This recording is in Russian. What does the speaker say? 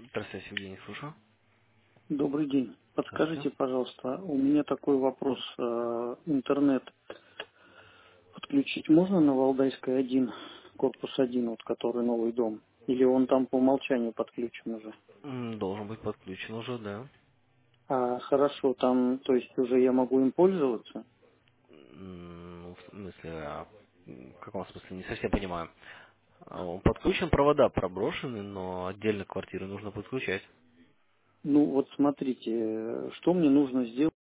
Здравствуйте, Евгений, слушаю. Добрый день. Здравствуйте. Подскажите, пожалуйста, у меня такой вопрос. Интернет подключить можно на Валдайской 1, корпус 1, вот который новый дом? Или он там по умолчанию подключен уже? Должен быть подключен уже, да. Хорошо, там, то есть уже я могу им пользоваться? Ну, в смысле, в каком смысле, не совсем понимаю. Он подключен, провода проброшены, но отдельно квартиры нужно подключать. Ну вот смотрите, что мне нужно сделать?